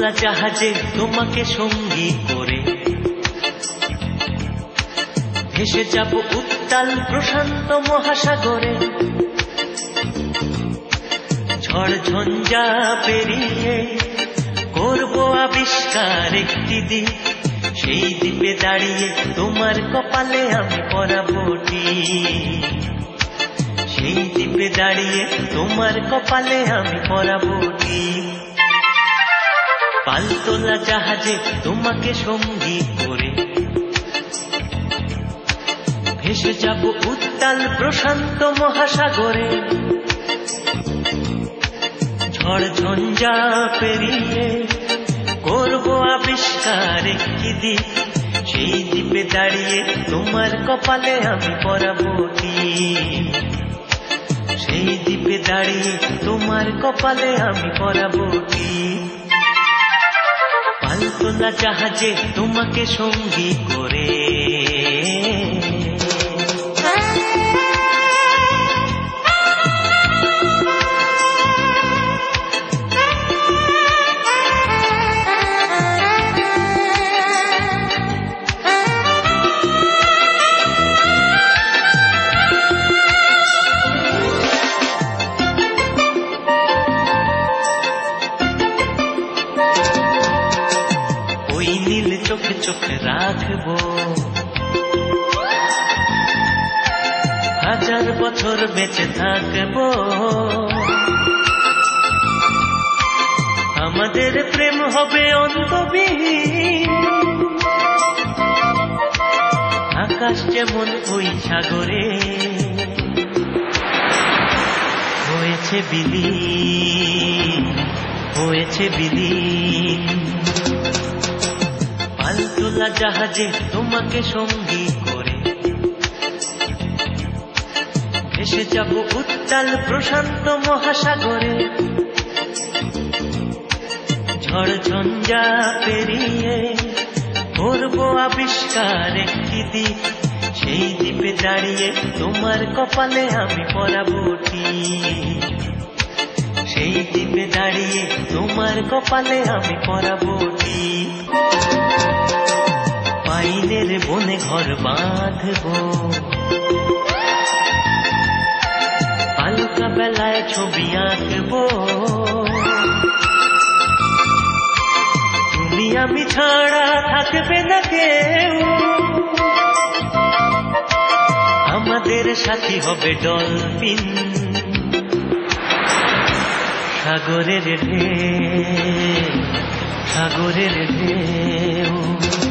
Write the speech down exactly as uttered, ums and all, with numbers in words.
পালতোলা জাহাজে তোমাকে সঙ্গী করে ভেসে যাব উত্তাল প্রশান্ত মহাসাগরে। ঝড় ঝঞ্ঝা পেরিয়ে করব আবিষ্কার একটি দ্বীপ, সেই দ্বীপে দাঁড়িয়ে তোমার কপালে আমি পরাবো টিপ। সেই দ্বীপে দাঁড়িয়ে তোমার কপালে আমি পরাবো টিপ। পালতোলা জাহাজে তোমাকে সঙ্গী করে ভেসে যাব উত্তাল প্রশান্ত মহাসাগরে। ঝড় ঝঞ্ঝা পেরিয়ে করব আবিষ্কার একটি দ্বীপ, সেই দ্বীপে দাঁড়িয়ে তোমার কপালে আমি পরাবো টিপ। সেই দ্বীপে দাঁড়িয়ে তোমার কপালে আমি পরাবো টিপ। পালতোলা জাহাজে তোমাকে সঙ্গী করে। চোখে চোখে রাখবো হাজার বছর বেঁচে থাকবো। আমাদের প্রেম হবে অন্তবিহীন, আকাশ যেমন ওই সাগরে হয়েছে বিলীন, হয়েছে বিলীন। পালতোলা জাহাজে তোমাকে সঙ্গী করে ভেসে যাব উত্তাল প্রশান্ত মহাসাগরে। ঝড় ঝঞ্ঝা পেরিয়ে করব আবিষ্কার একটি দ্বীপ, সেই দ্বীপে দাঁড়িয়ে তোমার কপালে আমি পরাবো টিপ। সেই দ্বীপে দাঁড়িয়ে তোমার কপালে আমি পরাবো টিপ। পাইনের বনে ঘর বাঁধবো, হালকা বেলায় ছবি আঁকবো। তুমি আমি ছাড়া থাকবে না কেউ, আমাদের সাথী হবে ডলফিন। সাগরের ঢেউ, সাগরের ঢেউ।